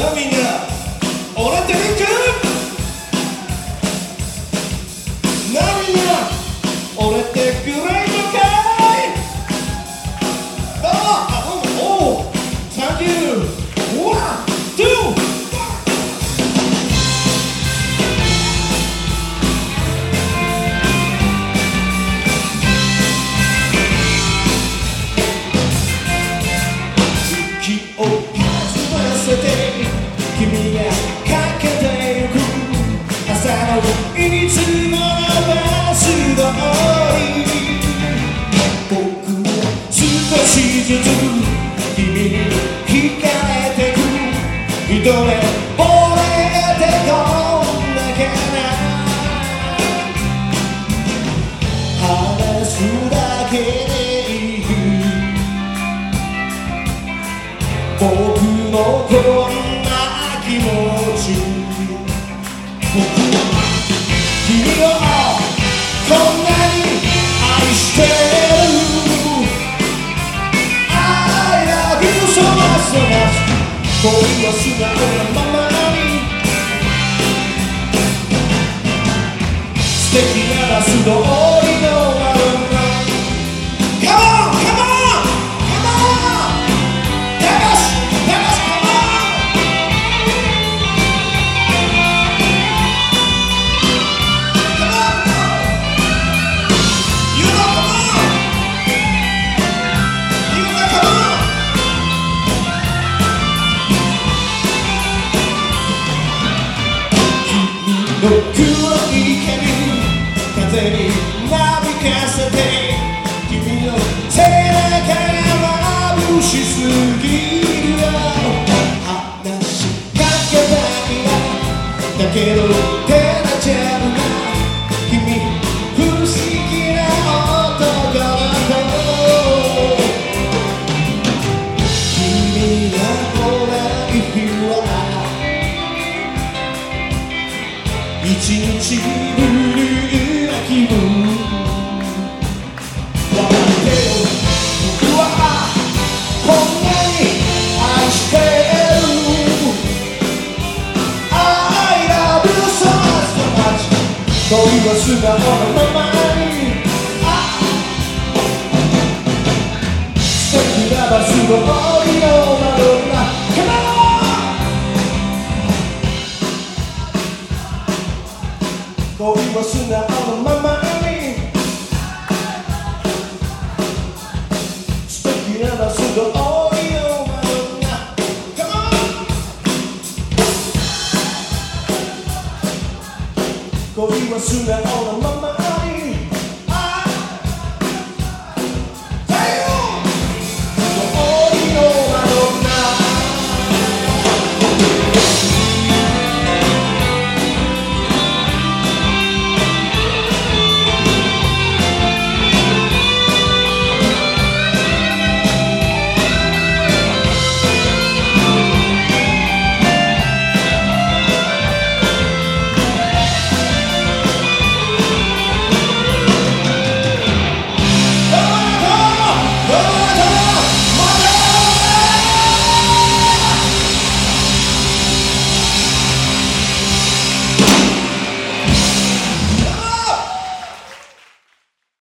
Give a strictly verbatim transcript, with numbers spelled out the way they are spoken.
なみんな俺ってリンクなみんな俺ってグレートかいどうもあどうもおう Thank you One Two君がかけてゆく朝のいつものバス通り僕は少しずつ君に惹かれてく一目惚れてこんなかな話すだけでいい僕のこんな気持ち僕は君をこんなに愛してる I love you so much so much 恋は素直なままに素敵なバス通りのマドンナ Come on! Come on! Come on! 高し高し Come on!黒い髪風になびかせて君の背中が眩しすぎるよ話しかけたいなだけど手出ちゃうな君不思議な男の子君が来ない日は一日ブルーな気分笑ってよ僕はこんなに愛してる I love you so much so much 恋は素直なままに素敵なバス通りのマドンナ Come on!恋は素直なままに素敵なバス通りのマドンナ Come on 恋は素直